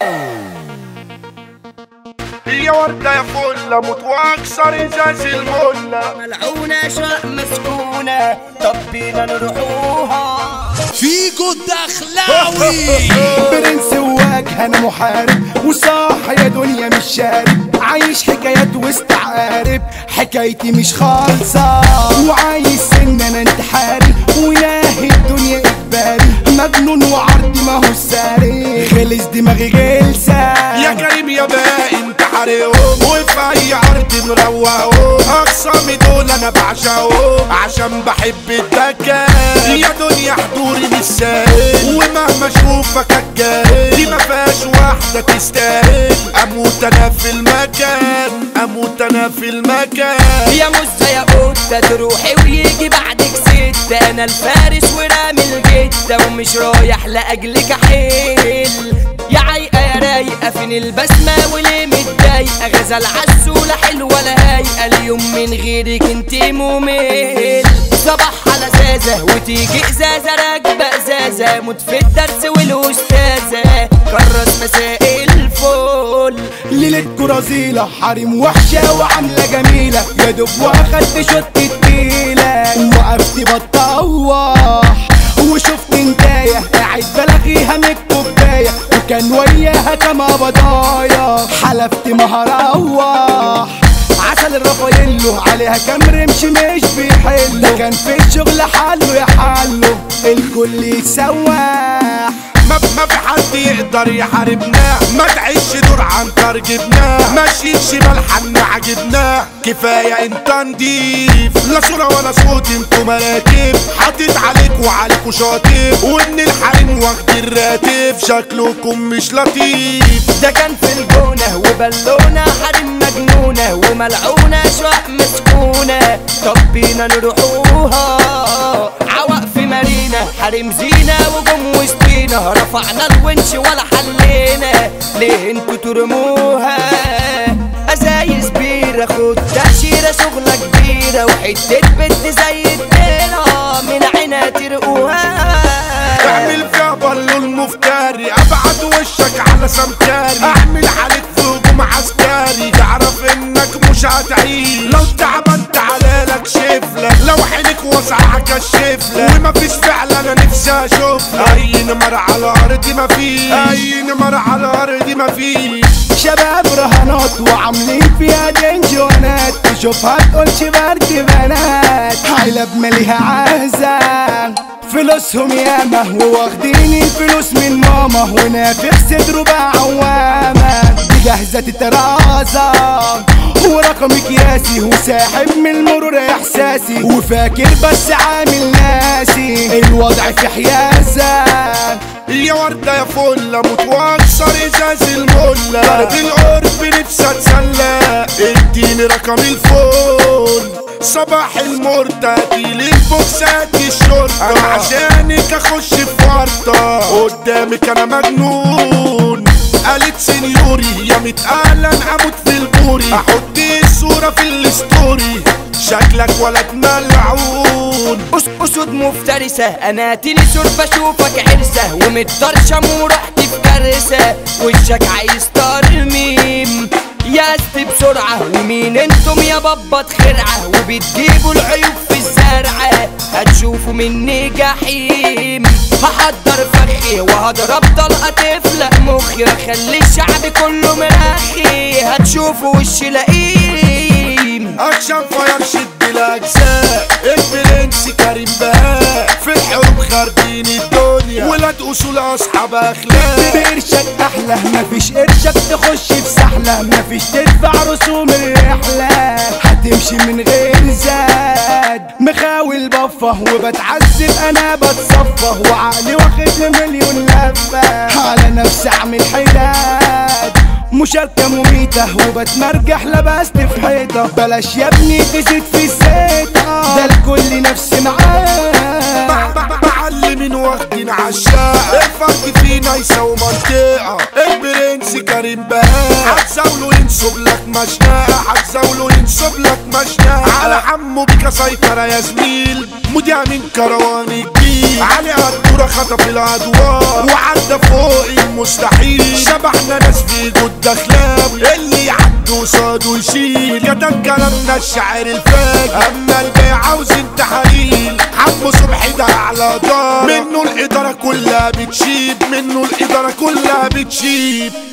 يا وردة يا فلة موت واكسر ازاز الملة ملعونة شقة مسكونة طب بينا نروحوها فيجو الدخلاوي برنس وواجه انا محارب وصاح يا دنيا مش شارب عايش حكايات واستعارب حكايتي مش خالصة وعايز سن انا انتحاري وناهي الدنيا اجباري مجنون وعرضي ما هو الساري خلص دماغي غلسة يا كريم يا باقي انت حريقهم وفي اي عرض مروقهم اقسامي دول انا بعشقهم عشان بحب الدكان يا دنيا حضوري مش ساهل ومهما اشوفك الجاهل دي ما فيهاش واحدة تستاهل اموت انا في المكان اموت انا في المكان يا مزة يا قطة تروحي ويجي بعدك ستة انا الفارس ورامي الجدة ومش رايح لاجلك احيل يا عايقة يا رايقة فين البسمة وليه متضايقة غزل عالسولة حلوة لا هايقة اليوم من غيرك انتي ممل صباح على زازة وتيجي ازازة راكبة ازازة موت في الدرس والاستاذة كرس مساء الفل ليلتكو رزيلة حريم وحشة وعاملة جميلة يا دوب واخدت شوت تقيلة وقفت بتطوح وشفت انتايه قاعد بلغيها من الكوباية وكان وياها كما بضايا حلفت ما هروح عسل الرافاييلو عليها كام رمش مش بيحلو ده كان في الشغل حله يا حله الكل يتسوح ما في حد يقدر يحاربناه ما تعيش دور عنتر جبناه ماشيين شمال حنا عجبناه كفاية انت نضيف لا صورة ولا صوت انتو مراكب حاطط عليك وعليكوا شاطب وان الحريم واخد الراتب شكلكم مش لطيف ده كان في الجونة وبالونة حريم مجنونة وملعونة شقة مسكونة طب بينا نروحوها عوق في مارينا حريم زينة وجم وسطينا رفعنا الونش ولا حلينا ليه انتوا ترموها ازايز بيرة خد تأشيرة شغلة كبيرة وحتة بنت زي الديرة من عينها ترقوها اعمل فيها بالو المفتري ابعد وشك على سمكاري اعمل عليك في هجوم عسكري تعرف انك مش هتعيش لو تعبان تعالى لك شفلة لو عينك واسعة كشفلة ومفيش فعل انا نفسي اشوفها اي نمر على ارضي مفيش اي نمر على ارضي مفيش شباب رهانات وعاملين فيها دنجوانات تشوفها تقولش برد بنات حيلة بماليها عازة فلوسهم ياما وواخدين الفلوس من ماما ونافخ صدره بقى عوامة دي جاهزة تترازة ورقمي قياسي وساحب من المرور احساسي وفاكر بس عامل ناسي الوضع في حيازة يا وردة يا فلة موت واكسر ازاز الملة ضرب القرب نفسي اتسلى اديني رقم الفون صباح المرتدي للبوكسات الشرطة انا عشانك اخش في ورطة قدامك انا مجنون قالت سنيوري يا متقالة اموت في البوري احط الصورة في الستوري شكلك ولد ملعون اسود مفترسة انا تنسور بشوفك عرسة ومتطرشم ورحت في كارثة وشك عايز ترميم يا است بسرعة ومين انتم يا بابا خرعة وبتجيبوا العيوب في الزرعة هتشوفوا مني جحيم هحضر فخي وهضرب طلقة تفلق مخي واخلي الشعب كله مرخي هتشوفوا وش لئيم اكشن فاير شد الاجزاء البرنس كريم بهاء في الحروب خاربين الدنيا ولاد اصول اصحاب اخلاق بقرشك احلى مفيش قرشك تخش في سحلة مفيش تدفع رسوم الرحلة هتمشي من غير زاد مخاول بفه وبتعذب انا بتصفه وعقلي واخد مليون لفة على نفسي اعمل حداد مشاركة مميتة وبتمرجح لبست في حيطة بلاش يا ابني تزيد في الزيطة ده الكل نفس معاه معلمين واخدين عالشاقة الفرق فينا يساوي منطقة البرنس كريم بهاء هتزاوله ينصب لك مشناقة هتزاوله ينصب لك مشناقة على حمو بيكا سيطرة يا زميل مذيع من كروان الجيل علي قدورة خطف الادوار وعدى فوق المستحيل شبحنا الدخلاوي اللي يعدي قصاده يشيل كتب كلامنا الشاعر الفاجر. اما البيع عاوزين تحاليل حمو صبحي ده اعلى دار منه الاداره كلها بتشيب منه الاداره كلها بتشيب.